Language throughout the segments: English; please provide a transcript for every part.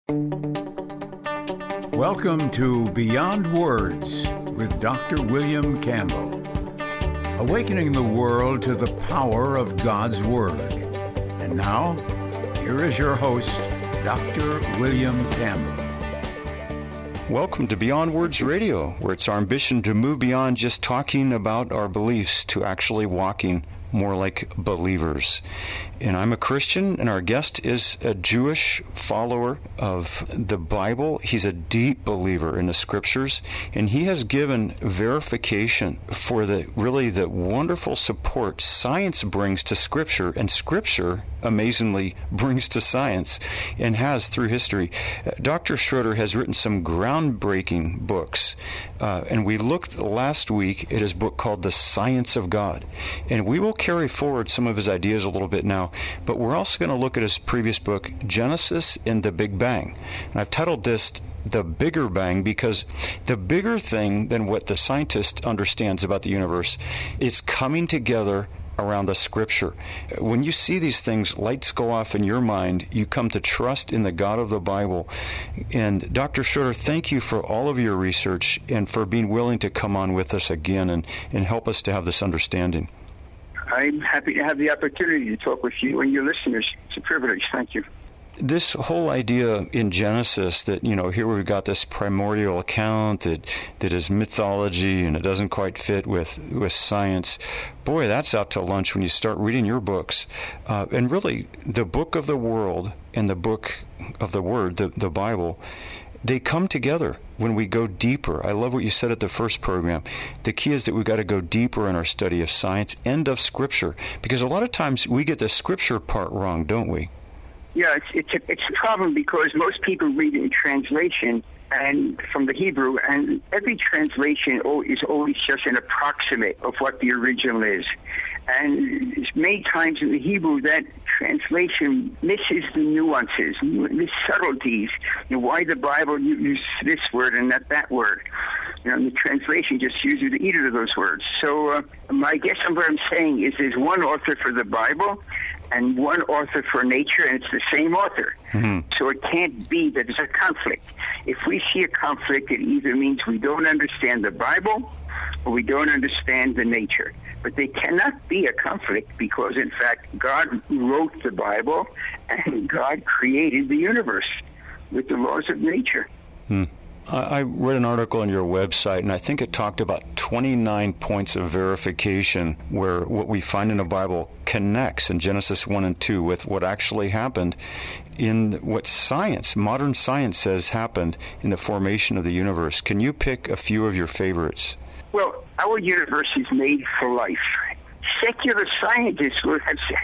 Welcome to Beyond Words with Dr. William Campbell. Awakening the world to the power of God's Word. And now, here is your host, Dr. William Campbell. Welcome to Beyond Words Radio, where it's our ambition to move beyond just talking about our beliefs to actually walking more like believers. And I'm a Christian, and our guest is a Jewish follower of the Bible. He's a deep believer in the Scriptures, and he has given verification for the wonderful support science brings to Scripture, and Scripture amazingly brings to science and has through history. Dr. Schroeder has written some groundbreaking books, and we looked last week at his book called The Science of God, and we will carry forward some of his ideas a little bit now, but we're also going to look at his previous book, Genesis and the Big Bang. And I've titled this The Bigger Bang because the bigger thing than what the scientist understands about the universe is coming together around the Scripture. When you see these things, lights go off in your mind. You come to trust in the God of the Bible. And Dr. Schroeder, thank you for all of your research and for being willing to come on with us again and help us to have this understanding. I'm happy to have the opportunity to talk with you and your listeners. It's a privilege. Thank you. This whole idea in Genesis that, here we've got this primordial account that is mythology and it doesn't quite fit with science. Boy, that's out to lunch when you start reading your books. And really, the book of the world and the book of the Word, the Bible, they come together when we go deeper. I love what you said at the first program. The key is that we've got to go deeper in our study of science and of Scripture, because a lot of times we get the Scripture part wrong, don't we? Yeah, it's a problem because most people read in translation and from the Hebrew, and every translation is always just an approximate of what the original is. And many times in the Hebrew, that translation misses the nuances, the subtleties, why the Bible uses this word and not that word. The translation just uses either of those words. So I guess what I'm saying is there's one author for the Bible and one author for nature, and it's the same author. Mm-hmm. So it can't be that there's a conflict. If we see a conflict, it either means we don't understand the Bible or we don't understand the nature. But they cannot be a conflict because, in fact, God wrote the Bible and God created the universe with the laws of nature. I read an article on your website, and I think it talked about 29 points of verification where what we find in the Bible connects in Genesis 1 and 2 with what actually happened in what modern science says happened in the formation of the universe. Can you pick a few of your favorites? Well, our universe is made for life. Secular scientists have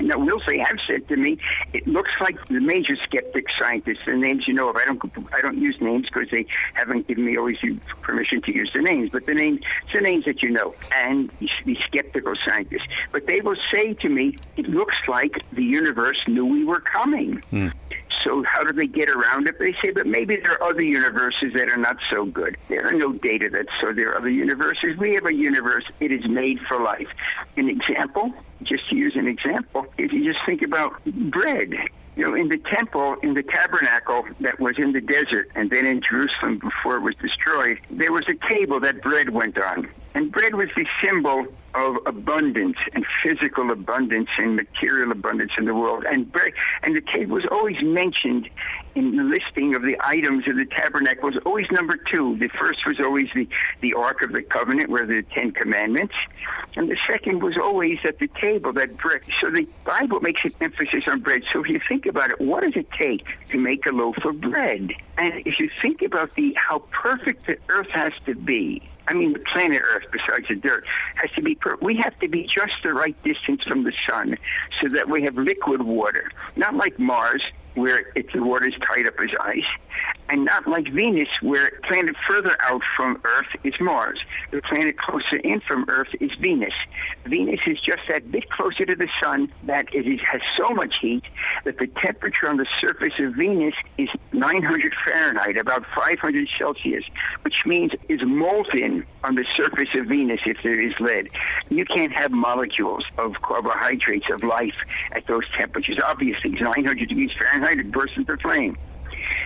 said to me, it looks like the major skeptic scientists, the names you know of. I don't use names because they haven't given me always permission to use the names, but the names that you know, and the skeptical scientists. But they will say to me, it looks like the universe knew we were coming. So how do they get around it? They say, but maybe there are other universes that are not so good. There are no data that so there are other universes. We have a universe. It is made for life. An example, just to use an example, if you just think about bread. In the temple, in the tabernacle that was in the desert and then in Jerusalem before it was destroyed, there was a table that bread went on. And bread was the symbol of abundance and physical abundance and material abundance in the world. And the table was always mentioned in the listing of the items of the tabernacle. Was always number 2. The first was always the Ark of the Covenant, where the 10 Commandments. And the second was always at the table, that bread. So the Bible makes an emphasis on bread. So if you think about it, what does it take to make a loaf of bread? And if you think about how perfect the earth has to be, the planet Earth, besides the dirt, has to be we have to be just the right distance from the sun so that we have liquid water. Not like Mars, where the water is tied up as ice, and not like Venus, where the planet further out from Earth is Mars. The planet closer in from Earth is Venus. Venus is just that bit closer to the sun that has so much heat that the temperature on the surface of Venus is 900 Fahrenheit, about 500 Celsius, which means it's molten on the surface of Venus if there is lead. You can't have molecules of carbohydrates of life at those temperatures. Obviously, it's 900 degrees Fahrenheit, it bursts into flame.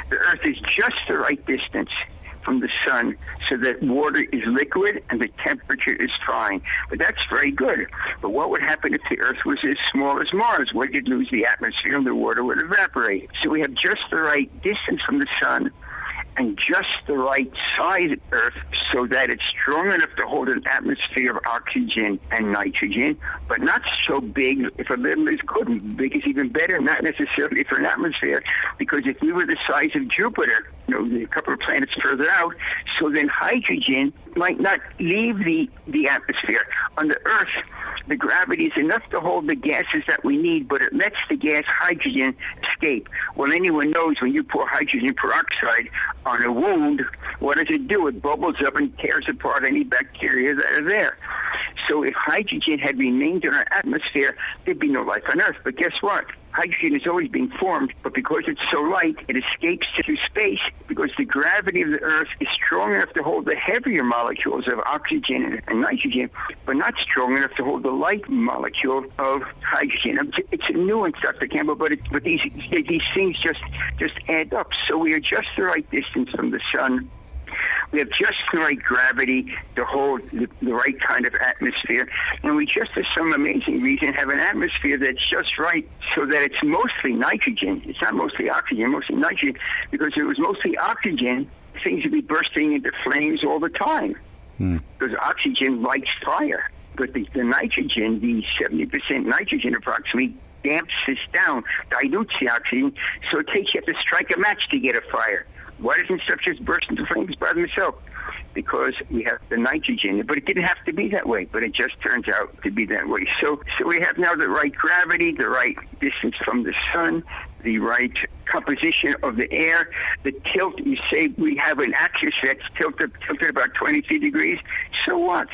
The Earth is just the right distance from the sun so that water is liquid and the temperature is fine. But that's very good. But what would happen if the Earth was as small as Mars? Well, you'd lose the atmosphere and the water would evaporate. So we have just the right distance from the sun and just the right size Earth so that it's strong enough to hold an atmosphere of oxygen and nitrogen, but not so big. If a little is good, big is even better, not necessarily for an atmosphere, because if we were the size of Jupiter, a couple of planets further out, so then hydrogen might not leave the atmosphere. On the Earth, the gravity is enough to hold the gases that we need, but it lets the gas hydrogen escape. Well, anyone knows when you pour hydrogen peroxide on a wound, what does it do? It bubbles up and tears apart any bacteria that are there. So if hydrogen had remained in our atmosphere, there'd be no life on Earth. But guess what? Hydrogen is always being formed, but because it's so light, it escapes through space because the gravity of the Earth is strong enough to hold the heavier molecules of oxygen and nitrogen, but not strong enough to hold the light molecule of hydrogen. It's a nuance, Dr. Campbell, but these things just add up. So we are just the right distance from the sun. We have just the right gravity to hold the right kind of atmosphere. And we just, for some amazing reason, have an atmosphere that's just right so that it's mostly nitrogen. It's not mostly oxygen, mostly nitrogen. Because if it was mostly oxygen, things would be bursting into flames all the time. Because oxygen lights fire. But the nitrogen, the 70% nitrogen approximately, damps this down, dilutes the oxygen, so it takes you have to strike a match to get a fire. Why doesn't stuff just burst into flames by themselves? Because we have the nitrogen. But it didn't have to be that way, but it just turns out to be that way. So we have now the right gravity, the right distance from the sun, the right composition of the air, the tilt. You say we have an axis that's tilted about 23 degrees. So what?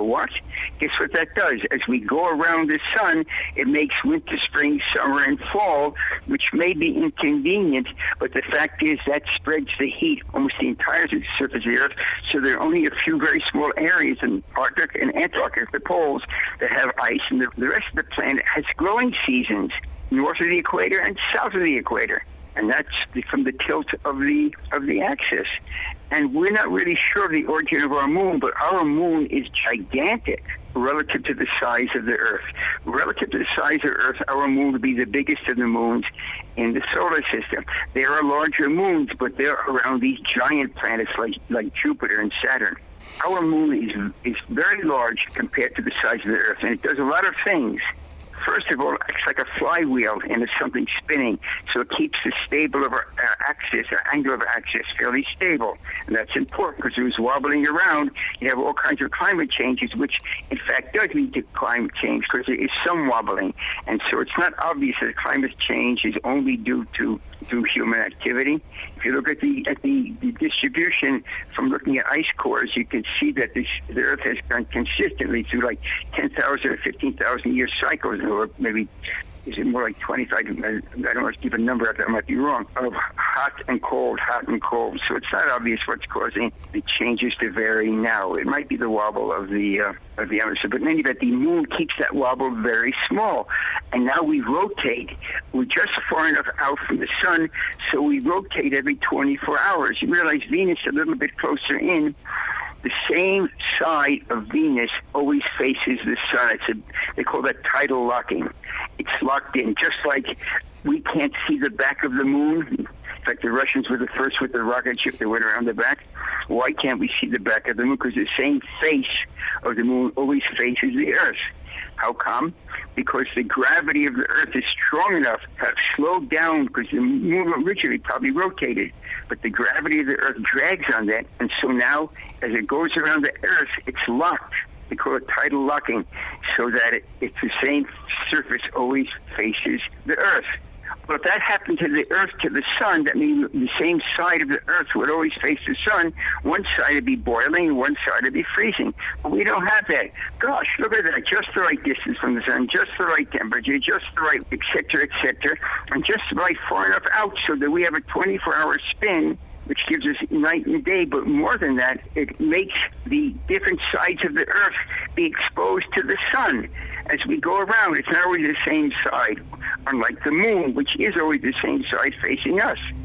Guess what that does? As we go around the sun, it makes winter, spring, summer, and fall, which may be inconvenient, but the fact is that spreads the heat almost the entire surface of the Earth, so there are only a few very small areas in Arctic and Antarctic, the poles, that have ice, and the rest of the planet has growing seasons, north of the equator and south of the equator. And that's from the tilt of the axis. And we're not really sure of the origin of our moon, but our moon is gigantic relative to the size of the Earth. Relative to the size of Earth, our moon would be the biggest of the moons in the solar system. There are larger moons, but they're around these giant planets like Jupiter and Saturn. Our moon is very large compared to the size of the Earth, and it does a lot of things. First of all, it's like a flywheel and it's something spinning, so it keeps the stable of our axis, our angle of axis, fairly stable. And that's important because it was wobbling around. You have all kinds of climate changes, which in fact does lead to climate change because there is some wobbling. And so it's not obvious that climate change is only due to human activity. If you look at the distribution from looking at ice cores, you can see that the Earth has gone consistently through like 10,000 or 15,000 year cycles, or maybe is it more like 25? I don't want to give a number out there, I might be wrong, of hot and cold. So it's not obvious what's causing the changes to vary now. It might be the wobble of the atmosphere, but in any event, the moon keeps that wobble very small. And now we rotate. We're just far enough out from the sun, so we rotate every 24 hours. You realize Venus is a little bit closer in. The same side of Venus always faces the sun. They call that tidal locking. It's locked in, just like we can't see the back of the moon. In fact, the Russians were the first with the rocket ship that went around the back. Why can't we see the back of the moon? Because the same face of the moon always faces the Earth. How come? Because the gravity of the Earth is strong enough to have slowed down, because the moon originally probably rotated, but the gravity of the Earth drags on that, and so now as it goes around the Earth, it's locked. They call it tidal locking, so that it's the same surface always faces the Earth. But if that happened to the Earth to the sun, that means the same side of the Earth would always face the sun. One side would be boiling, and one side would be freezing. But we don't have that. Gosh, look at that. Just the right distance from the sun, just the right temperature, just the right, et cetera, and just right far enough out so that we have a 24-hour spin, which gives us night and day. But more than that, it makes the different sides of the Earth be exposed to the sun. As we go around, it's not always the same side, unlike the moon, which is always the same side facing us.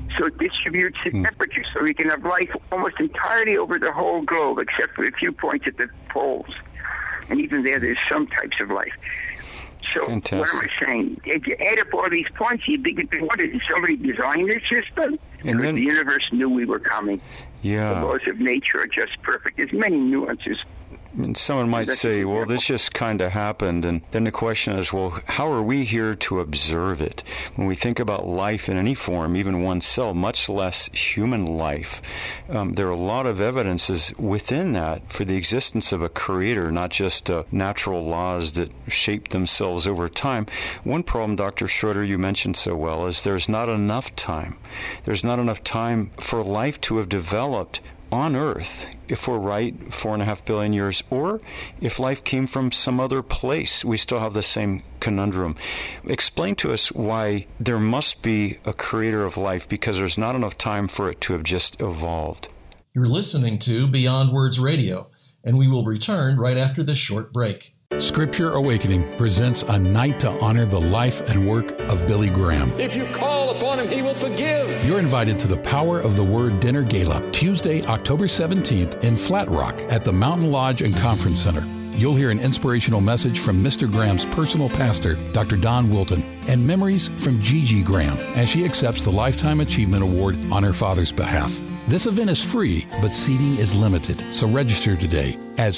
So it distributes the temperature, so we can have life almost entirely over the whole globe, except for a few points at the poles. And even there's some types of life. So Fantastic. What am I saying? If you add up all these points, you think, what, did somebody design this system? And then the universe knew we were coming. Yeah. The laws of nature are just perfect. There's many nuances. And someone might say, well, this just kind of happened. And then the question is, well, how are we here to observe it? When we think about life in any form, even one cell, much less human life, there are a lot of evidences within that for the existence of a creator, not just natural laws that shape themselves over time. One problem, Dr. Schroeder, you mentioned so well, is there's not enough time. There's not enough time for life to have developed on Earth, if we're right, 4.5 billion years, or if life came from some other place, we still have the same conundrum. Explain to us why there must be a creator of life, because there's not enough time for it to have just evolved. You're listening to Beyond Words Radio, and we will return right after this short break. Scripture Awakening presents a night to honor the life and work of Billy Graham. If you call upon him, he will forgive. You're invited to the Power of the Word Dinner Gala, Tuesday, October 17th in Flat Rock at the Mountain Lodge and Conference Center. You'll hear an inspirational message from Mr. Graham's personal pastor, Dr. Don Wilton, and memories from Gigi Graham as she accepts the Lifetime Achievement Award on her father's behalf. This event is free, but seating is limited, so register today at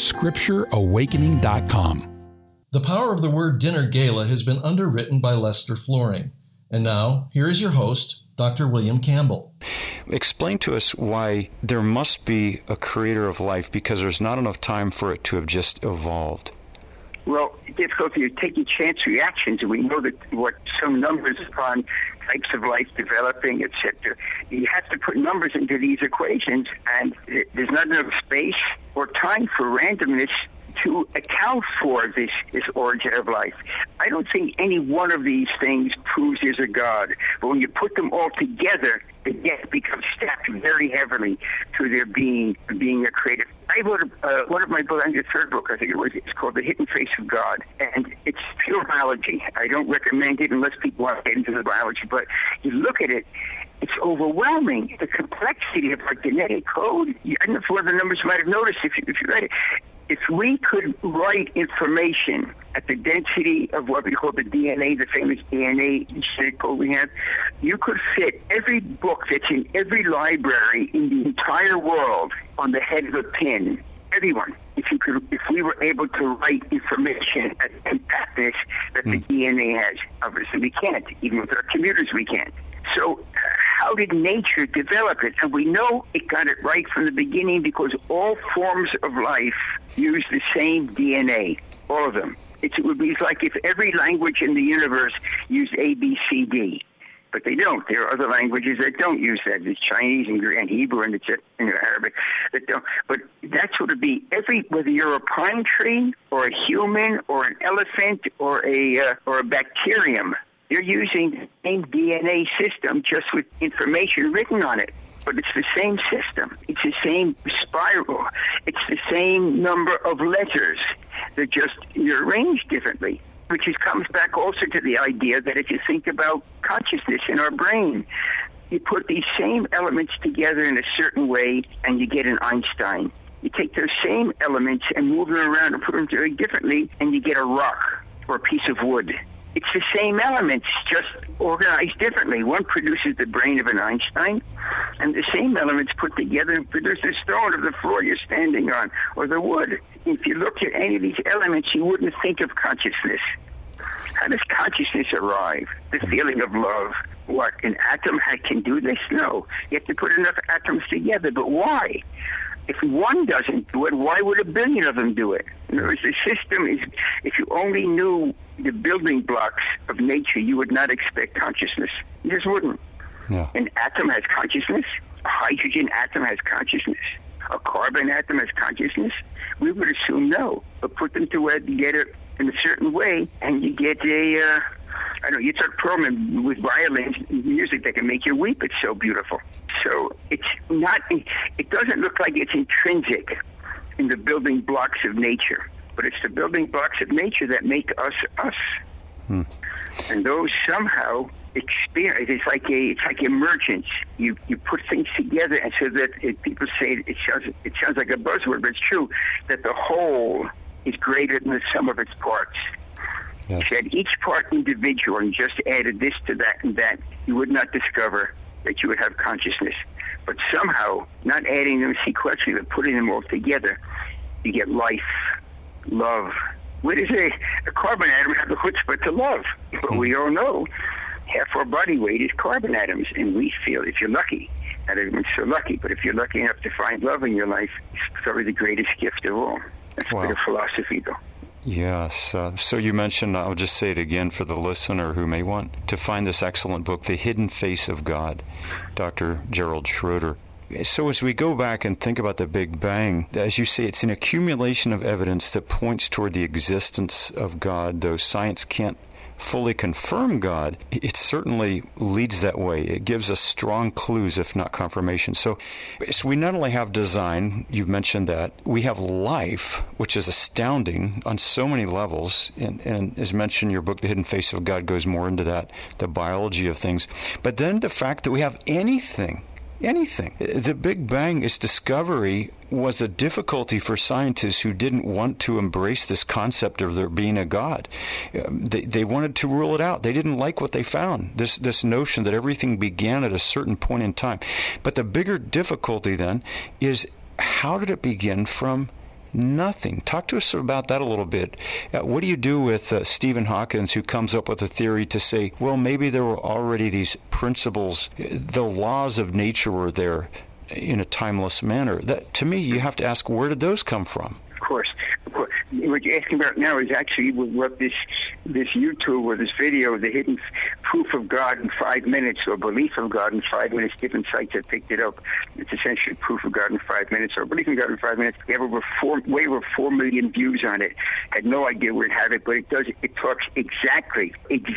scriptureawakening.com. The Power of the Word Dinner Gala has been underwritten by Lester Flooring. And now, here is your host, Dr. William Campbell. Explain to us why there must be a creator of life, because there's not enough time for it to have just evolved. Well, difficulty is taking chance reactions, and we know that what some numbers on types of life developing, etc. You have to put numbers into these equations, and there's not enough space or time for randomness to account for this origin of life. I don't think any one of these things proves there's a God, but when you put them all together, it becomes stacked very heavily to their being a creator. I wrote one of my books, the third book, I think it was. It's called The Hidden Face of God, and it's pure biology. I don't recommend it unless people want to get into the biology, but you look at it, it's overwhelming. The complexity of our genetic code. I don't know if one of the numbers you might have noticed if you read it. If we could write information at the density of what we call the DNA, the famous DNA genetic code we have, you could fit every book that's in every library in the entire world on the head of a pin. Everyone. If we were able to write information at compactness that the DNA has. Obviously we can't. Even with our computers we can't. So how did nature develop it? And we know it got it right from the beginning because all forms of life use the same DNA, all of them. It would be like if every language in the universe used A, B, C, D. But they don't. There are other languages that don't use that. It's Chinese and Hebrew and Arabic that don't. But that's what it'd be. Whether you're a pine tree or a human or an elephant or a bacterium, you're using the same DNA system just with information written on it. But it's the same system. It's the same spiral. It's the same number of letters. They're arranged differently, which comes back also to the idea that if you think about consciousness in our brain, you put these same elements together in a certain way and you get an Einstein. You take those same elements and move them around and put them very differently and you get a rock or a piece of wood. It's the same elements, just organized differently. One produces the brain of an Einstein, and the same elements put together produce the stone of the floor you're standing on, or the wood. If you looked at any of these elements, you wouldn't think of consciousness. How does consciousness arrive? The feeling of love. What, an atom can do this? No. You have to put enough atoms together, but why? If one doesn't do it, why would a billion of them do it? In other words, the system is, if you only knew the building blocks of nature, you would not expect consciousness. You just wouldn't. Yeah. An atom has consciousness. A hydrogen atom has consciousness. A carbon atom has consciousness. We would assume no, but put them together in a certain way, and you get you start programming with violins, music that can make you weep. It's so beautiful. So it doesn't look like it's intrinsic in the building blocks of nature, but it's the building blocks of nature that make us us. And those somehow experience. It's like emergence. You put things together, and so that people say it sounds like a buzzword, but it's true that the whole is greater than the sum of its parts. Yes. If you had each part individual and just added this to that and that, you would not discover that you would have consciousness. But somehow, not adding them sequentially, but putting them all together, you get life, love. Where does a carbon atom have the chutzpah to love? But we all know half our body weight is carbon atoms, and we feel, if you're lucky, not everyone's so lucky, but if you're lucky enough to find love in your life, it's probably the greatest gift of all. That's a bit of philosophy, though. Yes. So you mentioned, I'll just say it again for the listener who may want to find this excellent book, The Hidden Face of God, Dr. Gerald Schroeder. So as we go back and think about the Big Bang, as you say, it's an accumulation of evidence that points toward the existence of God. Though science can't fully confirm God, it certainly leads that way. It gives us strong clues, if not confirmation. So we not only have design, you've mentioned that, we have life, which is astounding on so many levels. And as mentioned, your book, The Hidden Face of God, goes more into that, the biology of things. But then the fact that we have anything. The Big Bang, its discovery, was a difficulty for scientists who didn't want to embrace this concept of there being a God. They wanted to rule it out. They didn't like what they found, this notion that everything began at a certain point in time. But the bigger difficulty then is, how did it begin from nothing? Talk to us about that a little bit. What do you do with Stephen Hawkins, who comes up with a theory to say, well, maybe there were already these principles, the laws of nature were there in a timeless manner? That, to me, you have to ask, where did those come from? Of course. What you're asking about now is actually what this YouTube or this video, The Hidden Proof of God in 5 minutes, or Belief of God in 5 minutes, different sites have picked it up. It's essentially Proof of God in 5 minutes, or Belief in God in 5 minutes. We have way over 4 million views on it. Had no idea where it had it, but it does. It talks exactly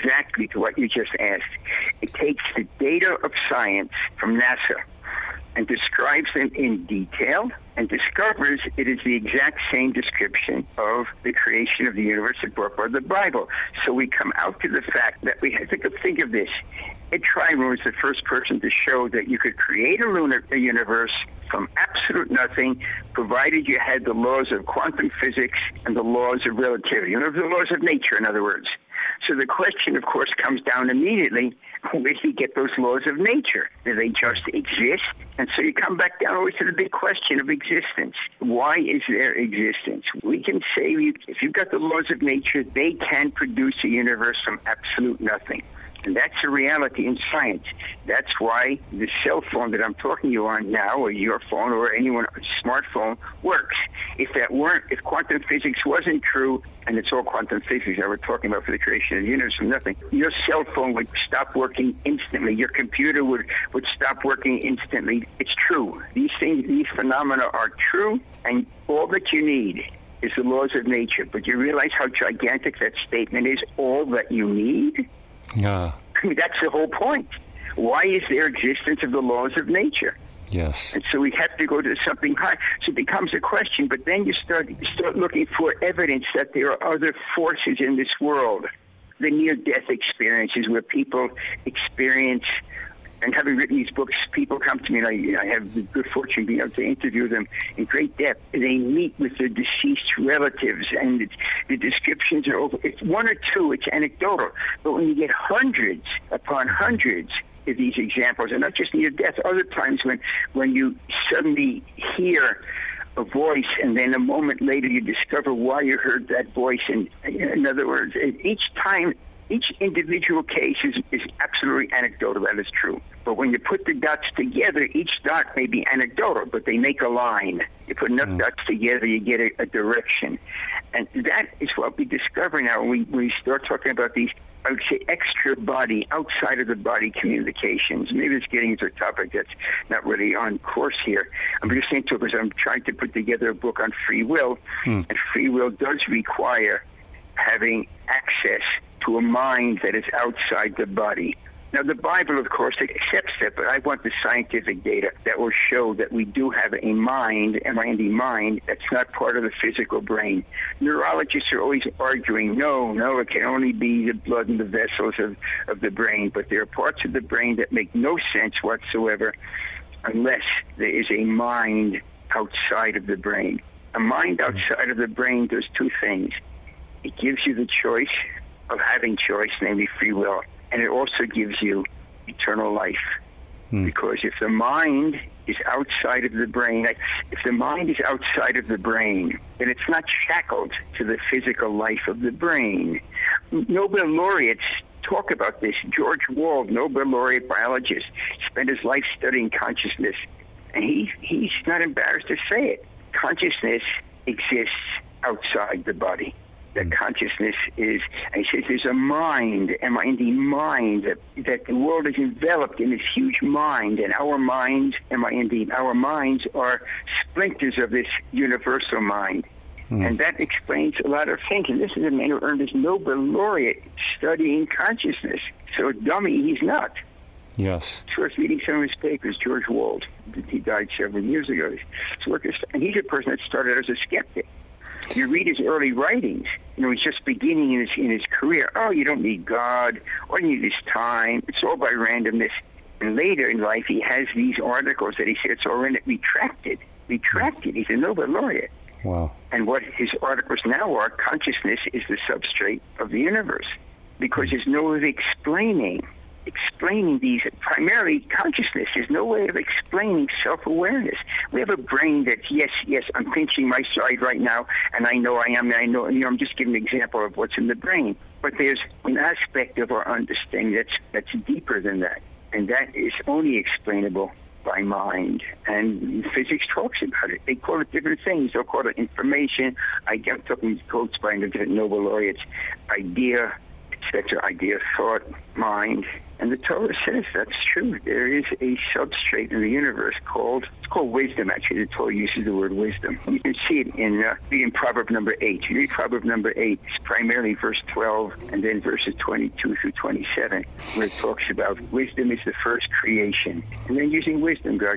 to what you just asked. It takes the data of science from NASA and describes them in detail, and discovers it is the exact same description of the creation of the universe brought by the Bible. So we come out to the fact that we have to think of this. Ed Tryon was the first person to show that you could create a universe from absolute nothing, provided you had the laws of quantum physics and the laws of relativity, the laws of nature, in other words. So the question, of course, comes down immediately, where did he get those laws of nature? Do they just exist? And so you come back down always to the big question of existence. Why is there existence? We can say, if you've got the laws of nature, they can produce a universe from absolute nothing. And that's a reality in science. That's why the cell phone that I'm talking to you on now, or your phone, or anyone's smartphone, works. If quantum physics wasn't true, and it's all quantum physics that we're talking about for the creation of the universe from nothing, your cell phone would stop working instantly. Your computer would stop working instantly. It's true. These phenomena are true, and all that you need is the laws of nature. But you realize how gigantic that statement is, all that you need? I mean, that's the whole point. Why is there existence of the laws of nature? Yes. And so we have to go to something high. So it becomes a question, but then you start looking for evidence that there are other forces in this world. The near-death experiences where people experience, and having written these books, people come to me, and I have the good fortune of being able to interview them in great depth. They meet with their deceased relatives, and the descriptions are over. It's one or two, it's anecdotal. But when you get hundreds upon hundreds of these examples, and not just near death, other times when you suddenly hear a voice, and then a moment later you discover why you heard that voice. And in other words, each individual case is absolutely anecdotal, that is true. But when you put the dots together, each dot may be anecdotal, but they make a line. You put enough dots together, you get a direction. And that is what we discover now when we start talking about these, I would say, extra body, outside of the body communications. Maybe it's getting into a topic that's not really on course here. I'm just saying to it because I'm trying to put together a book on free will, and free will does require having access to a mind that is outside the body. Now, the Bible, of course, accepts that, but I want the scientific data that will show that we do have a mind, M-I-N-D, mind, that's not part of the physical brain. Neurologists are always arguing, no, it can only be the blood and the vessels of the brain, but there are parts of the brain that make no sense whatsoever unless there is a mind outside of the brain. A mind outside of the brain does two things. It gives you the choice of having choice, namely free will, and it also gives you eternal life. Because if the mind is outside of the brain, then it's not shackled to the physical life of the brain. Nobel laureates talk about this. George Wald, Nobel laureate biologist, spent his life studying consciousness, and he's not embarrassed to say it. Consciousness exists outside the body. That consciousness is, and he says there's a mind, M-I-N-D, mind, that the world is enveloped in this huge mind, and our minds, M-I-N-D, our minds are splinters of this universal mind. And that explains a lot of things. And this is a man who earned his Nobel laureate studying consciousness. So dummy, he's not. Yes. It's worth reading some of his papers, George Wald. He died several years ago. And he's a person that started as a skeptic. You read his early writings. He's just beginning in his career. Oh, you don't need God. All you need is time. It's all by randomness. And later in life, he has these articles that he said it's all in it retracted. He's a Nobel laureate. Wow. And what his articles now are, consciousness is the substrate of the universe. Because there's no way of explaining these, primarily consciousness. There's no way of explaining self-awareness. We have a brain that, yes, I'm pinching my side right now, and I know I am, and I know, I'm just giving an example of what's in the brain. But there's an aspect of our understanding that's deeper than that, and that is only explainable by mind. And physics talks about it. They call it different things. They'll call it information. I'm talking quotes by different Nobel laureates, idea, etc., idea, thought, mind. And the Torah says that's true. There is a substrate in the universe called wisdom, actually. The Torah uses the word wisdom. You can see it in Proverb number 8. You read Proverb number 8, it's primarily verse 12 and then verses 22 through 27, where it talks about wisdom is the first creation. And then using wisdom, God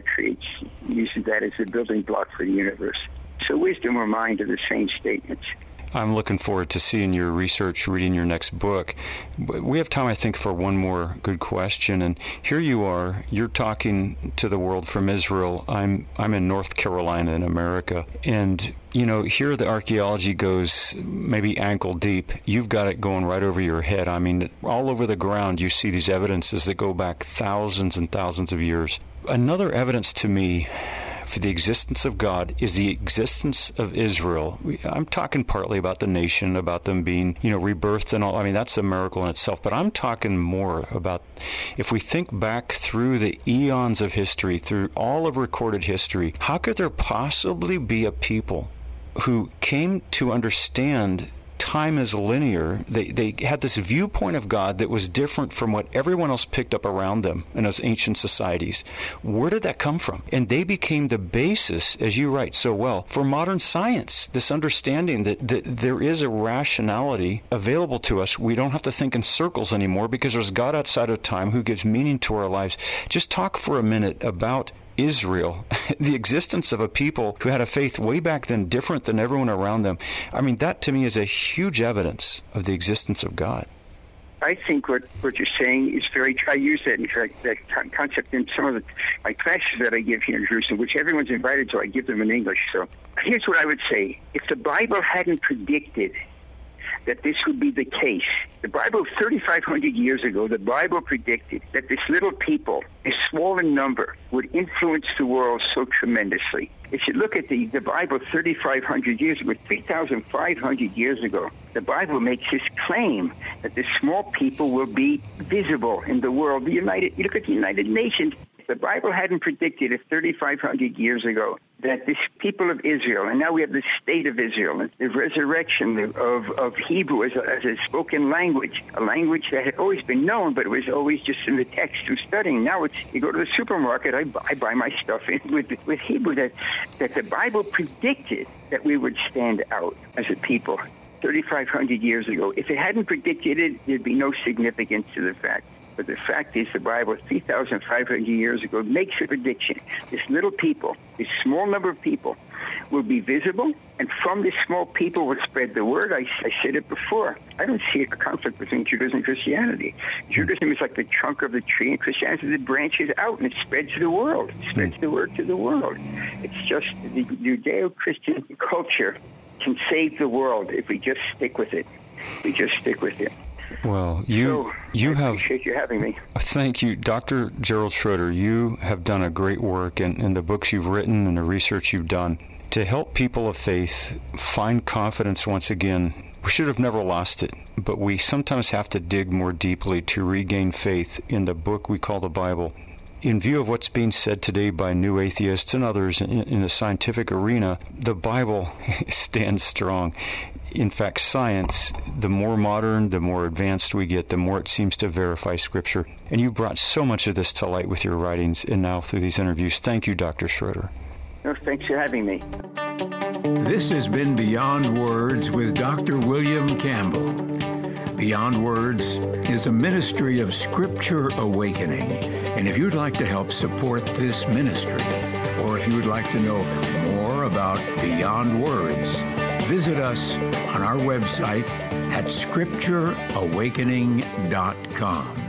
uses that as the building block for the universe. So wisdom or mind are the same statements. I'm looking forward to seeing your research, reading your next book. We have time, I think, for one more good question. And here you are. You're talking to the world from Israel. I'm in North Carolina in America. And, here the archaeology goes maybe ankle deep. You've got it going right over your head. I mean, all over the ground you see these evidences that go back thousands and thousands of years. Another evidence to me for the existence of God is the existence of Israel. I'm talking partly about the nation, about them being, rebirthed and all. I mean, that's a miracle in itself. But I'm talking more about, if we think back through the eons of history, through all of recorded history, how could there possibly be a people who came to understand time is linear? They had this viewpoint of God that was different from what everyone else picked up around them in those ancient societies. Where did that come from? And they became the basis, as you write so well, for modern science, this understanding that there is a rationality available to us. We don't have to think in circles anymore because there's God outside of time who gives meaning to our lives. Just talk for a minute about Israel, the existence of a people who had a faith way back then different than everyone around them. I mean, that to me is a huge evidence of the existence of God. I think what you're saying is I use that, in fact, that concept in some of my classes that I give here in Jerusalem, which everyone's invited to. I give them in English. So here's what I would say. If the Bible hadn't predicted that this would be the case. The Bible, 3,500 years ago, the Bible predicted that this little people, a small in number, would influence the world so tremendously. If you look at the Bible 3,500 years ago, 3,500 years ago, the Bible makes this claim that the small people will be visible in the world. You look at the United Nations. The Bible hadn't predicted it 3,500 years ago that this people of Israel, and now we have the state of Israel, the resurrection of Hebrew as a spoken language, a language that had always been known, but it was always just in the text through studying. Now you go to the supermarket, I buy my stuff with Hebrew, that the Bible predicted that we would stand out as a people 3,500 years ago. If it hadn't predicted it, there'd be no significance to the fact. But the fact is, the Bible, 3,500 years ago, makes a prediction. This little people, this small number of people, will be visible, and from this small people will spread the word. I said it before. I don't see a conflict between Judaism and Christianity. Judaism is like the trunk of the tree, and Christianity is the branches out, and it spreads the world. It spreads the word to the world. It's just the Judeo-Christian culture can save the world if we just stick with it. We just stick with it. Well, I appreciate you having me. Thank you. Dr. Gerald Schroeder, you have done a great work in the books you've written and the research you've done to help people of faith find confidence once again. We should have never lost it, but we sometimes have to dig more deeply to regain faith in the book we call the Bible. In view of what's being said today by new atheists and others in the scientific arena, the Bible stands strong. In fact, science, the more modern, the more advanced we get, the more it seems to verify Scripture. And you brought so much of this to light with your writings and now through these interviews. Thank you, Dr. Schroeder. No, thanks for having me. This has been Beyond Words with Dr. William Campbell. Beyond Words is a ministry of Scripture Awakening. And if you'd like to help support this ministry, or if you would like to know more about Beyond Words, visit us on our website at scriptureawakening.com.